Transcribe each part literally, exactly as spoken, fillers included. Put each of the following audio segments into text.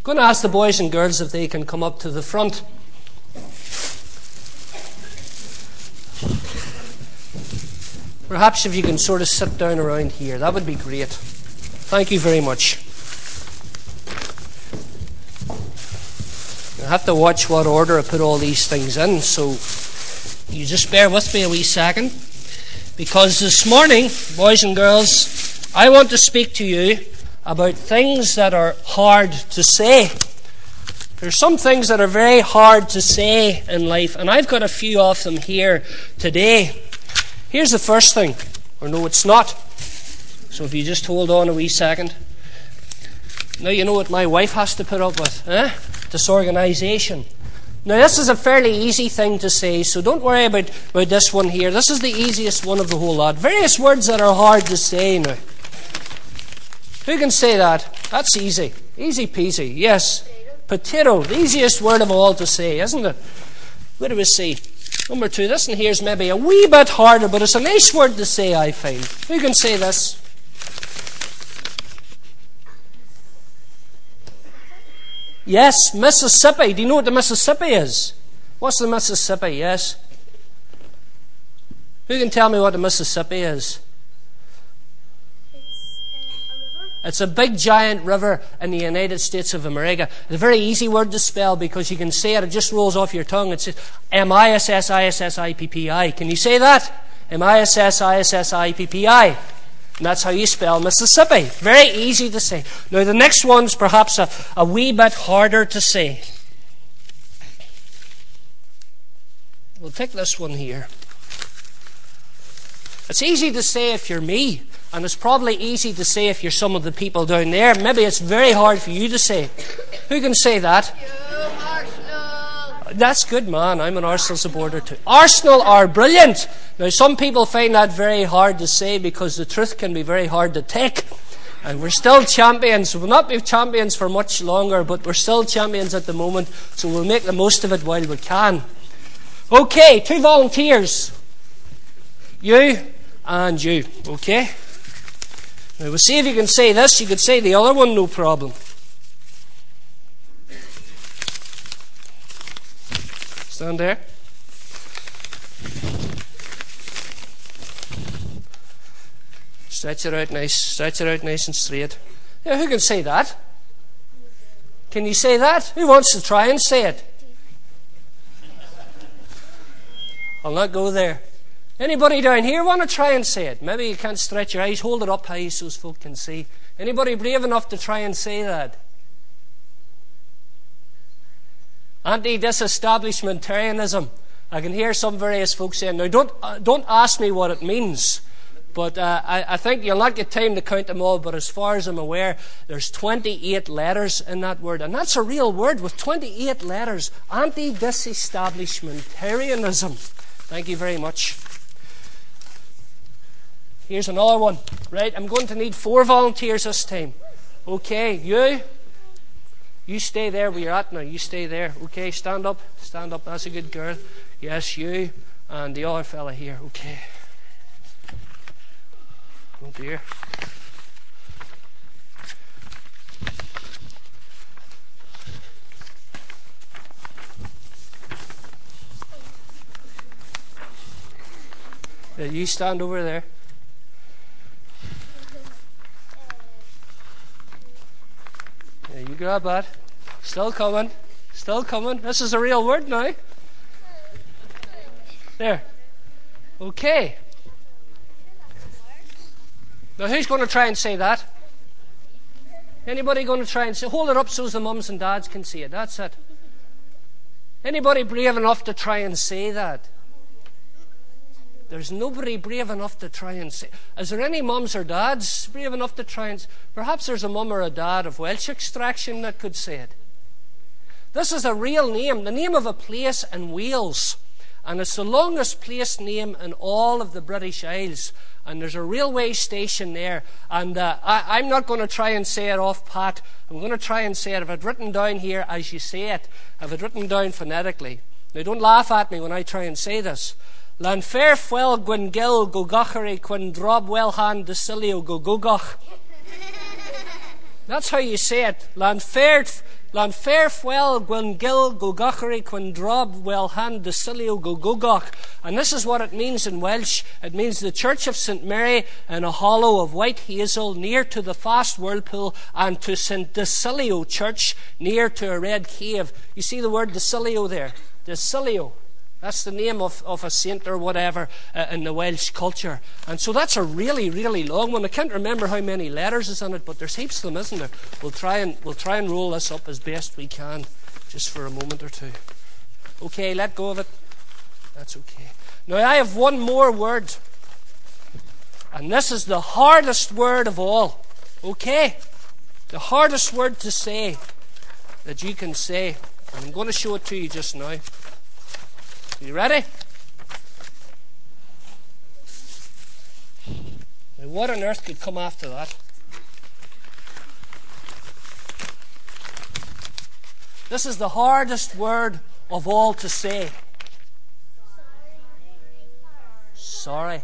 going to ask the boys and girls if they can come up to the front. Perhaps if you can sort of sit down around here, that would be great. Thank you very much. I have to watch what order I put all these things in, so you just bear with me a wee second. Because this morning, boys and girls, I want to speak to you about things that are hard to say. There's some things that are very hard to say in life, and I've got a few of them here today. Here's the first thing. Or no, it's not. So if you just hold on a wee second. Now you know what my wife has to put up with, eh? Disorganisation. Now this is a fairly easy thing to say, so don't worry about, about this one here. This is the easiest one of the whole lot. Various words that are hard to say now. Who can say that? That's easy. Easy peasy. Yes. Potato. The easiest word of all to say, isn't it? What do we see? Number two. This one here is maybe a wee bit harder, but it's a nice word to say, I find. Who can say this? Yes, Mississippi. Do you know what the Mississippi is? What's the Mississippi? Yes. Who can tell me what the Mississippi is? It's a big giant river in the United States of America. It's a very easy word to spell because you can say it. It just rolls off your tongue. It's M I S S I S S I P P I. Can you say that? M I S S I S S I P P I. And that's how you spell Mississippi. Very easy to say. Now the next one's perhaps a, a wee bit harder to say. We'll take this one here. It's easy to say if you're me. And it's probably easy to say if you're some of the people down there. Maybe it's very hard for you to say. Who can say that? You, Arsenal. That's good, man. I'm an Arsenal supporter too. Arsenal are brilliant. Now, some people find that very hard to say because the truth can be very hard to take. And we're still champions. We'll not be champions for much longer, but we're still champions at the moment. So we'll make the most of it while we can. Okay, two volunteers. You and you. Okay? Now we'll see if you can say this. You could say the other one, no problem. Stand there. Stretch it out nice. Stretch it out nice and straight. Yeah, who can say that? Can you say that? Who wants to try and say it? I'll not go there. Anybody down here want to try and say it? Maybe you can't stretch your eyes. Hold it up high so folk can see. Anybody brave enough to try and say that? Anti-disestablishmentarianism. I can hear some various folks saying, now don't, uh, don't ask me what it means. But uh, I, I think you'll not get time to count them all. But as far as I'm aware, there's twenty-eight letters in that word. And that's a real word with twenty-eight letters. Anti-disestablishmentarianism. Thank you very much. Here's another one. Right, I'm going to need four volunteers this time. Okay, you. You stay there where you're at now. You stay there. Okay, stand up. Stand up. That's a good girl. Yes, you. And the other fella here. Okay. Oh dear. Yeah, you stand over there. Yeah, you grab that. Still coming. Still coming. This is a real word now. There. Okay. Now who's going to try and say that? Anybody going to try and say? Hold it up so the mums and dads can see it. That's it. Anybody brave enough to try and say that? There's nobody brave enough to try and say. Is there any mums or dads brave enough to try and say? Perhaps there's a mum or a dad of Welsh extraction that could say it. This is a real name, the name of a place in Wales. And it's the longest place name in all of the British Isles. And there's a railway station there. And uh, I, I'm not going to try and say it off pat. I'm going to try and say it. I've it written down here as you say it. I've it written down phonetically. Now don't laugh at me when I try and say this. Lanfair fwel gwengil gogachari quin drob welhan decilio gogogach. That's how you say it. Lanfair, Lanfairfwell, Gwengil, Gogachary, Quindrob, Wellhand, Desilio, Gogogach. And this is what it means in Welsh. It means the Church of Saint Mary in a hollow of white hazel near to the fast whirlpool, and to Saint Desilio Church near to a red cave. You see the word Desilio there? Desilio. That's the name of, of a saint or whatever uh, in the Welsh culture. And so that's a really, really long one. I can't remember how many letters is in it, but there's heaps of them, isn't there? We'll try and we'll try and roll this up as best we can, just for a moment or two. Okay, let go of it. That's okay. Now I have one more word. And this is the hardest word of all. Okay? The hardest word to say that you can say. And I'm going to show it to you just now. You ready? Now, what on earth could come after that? This is the hardest word of all to say. Sorry.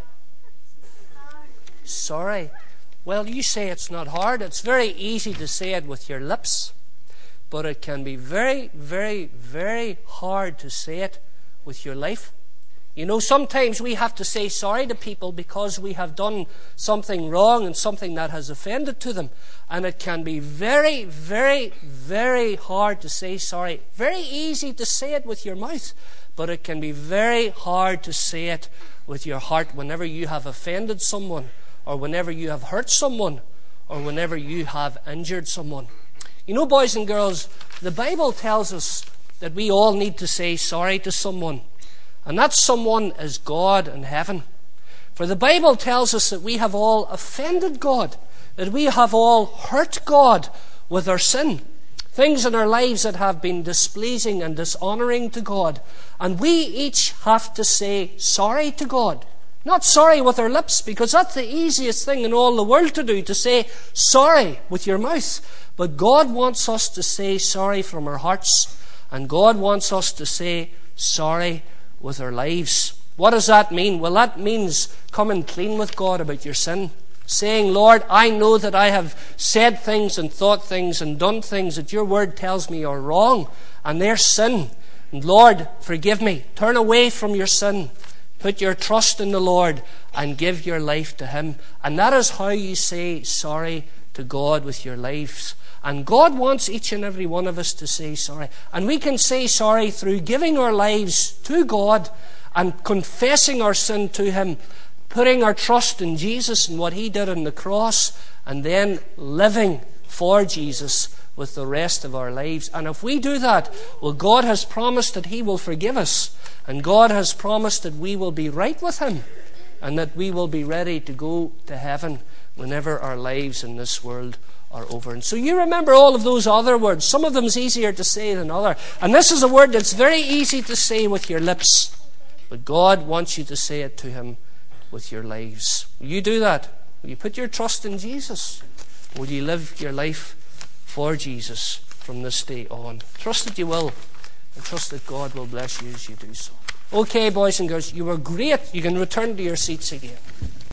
Sorry. Well, you say it's not hard. It's very easy to say it with your lips. But it can be very, very, very hard to say it with your life. You know, sometimes we have to say sorry to people because we have done something wrong and something that has offended to them. And it can be very, very, very hard to say sorry. Very easy to say it with your mouth, but it can be very hard to say it with your heart whenever you have offended someone, or whenever you have hurt someone, or whenever you have injured someone. You know, boys and girls, the Bible tells us that we all need to say sorry to someone. And that someone is God in heaven. For the Bible tells us that we have all offended God, that we have all hurt God with our sin. Things in our lives that have been displeasing and dishonouring to God. And we each have to say sorry to God. Not sorry with our lips, because that's the easiest thing in all the world to do, to say sorry with your mouth. But God wants us to say sorry from our hearts. And God wants us to say sorry with our lives. What does that mean? Well, that means coming clean with God about your sin. Saying, Lord, I know that I have said things and thought things and done things that your word tells me are wrong, and they're sin. And Lord, forgive me. Turn away from your sin. Put your trust in the Lord and give your life to Him. And that is how you say sorry to God with your lives. And God wants each and every one of us to say sorry. And we can say sorry through giving our lives to God and confessing our sin to Him, putting our trust in Jesus and what He did on the cross, and then living for Jesus with the rest of our lives. And if we do that, well, God has promised that He will forgive us. And God has promised that we will be right with Him, and that we will be ready to go to heaven whenever our lives in this world are over. And so you remember all of those other words. Some of them is easier to say than other. And this is a word that's very easy to say with your lips. But God wants you to say it to Him with your lives. Will you do that? Will you put your trust in Jesus? Will you live your life for Jesus from this day on? Trust that you will. And trust that God will bless you as you do so. Okay, boys and girls, you were great. You can return to your seats again.